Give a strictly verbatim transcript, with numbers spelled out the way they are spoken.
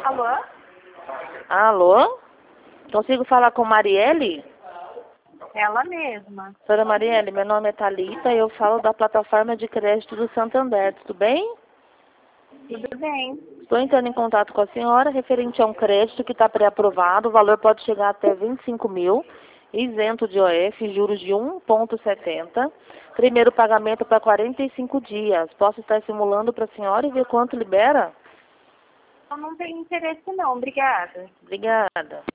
Alô? Alô? Consigo falar com Marielle? Ela mesma. Senhora Marielle, meu nome é Thalita e eu falo da plataforma de crédito do Santander, tudo bem? Tudo bem. Estou entrando em contato com a senhora referente a um crédito que está pré-aprovado. O valor pode chegar até vinte e cinco mil, isento de O F, juros de um vírgula setenta. Primeiro pagamento para quarenta e cinco dias. Posso estar simulando para a senhora e ver quanto libera? Eu não tenho interesse não, obrigada. Obrigada.